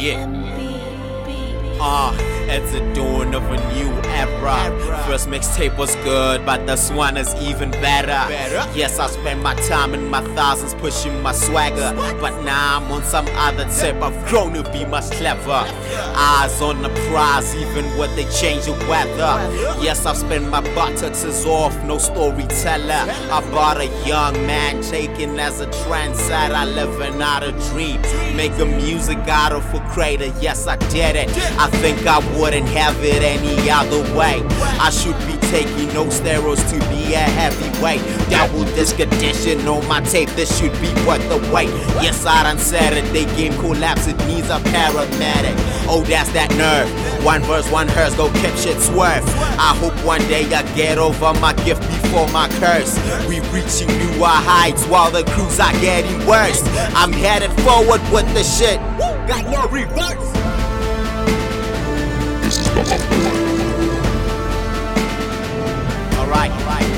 Yeah. It's the dawn of a new era. First mixtape was good, but this one is even better. Yes, I spent my time and my thousands pushing my swagger, but now I'm on some other tip. I've grown to be much clever. Eyes on the prize, even when they change the weather. Yes, I've spent my buttocks off, no storyteller. I bought a young man taken as a trendsetter, living out a dream, making music out of a creator. Yes, I did it. I think I wouldn't have it any other way. I should be taking no steroids to be a heavyweight. Double disc edition on my tape, this should be worth the wait. Yes, I done said it, they game collapse, it needs a paramedic. Oh, that's that nerve. One verse, one hearse, go keep shit swerve. I hope one day I get over my gift before my curse. We reaching newer heights while the crews are getting worse. I'm headed forward with the shit. Got no reverse. This is the Hot Boy. Alright.